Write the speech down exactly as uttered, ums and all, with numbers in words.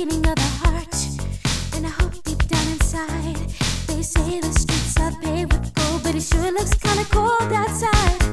beating of the heart. And I hope deep down inside, they say the streets are paved with gold, but it sure looks kinda cold outside.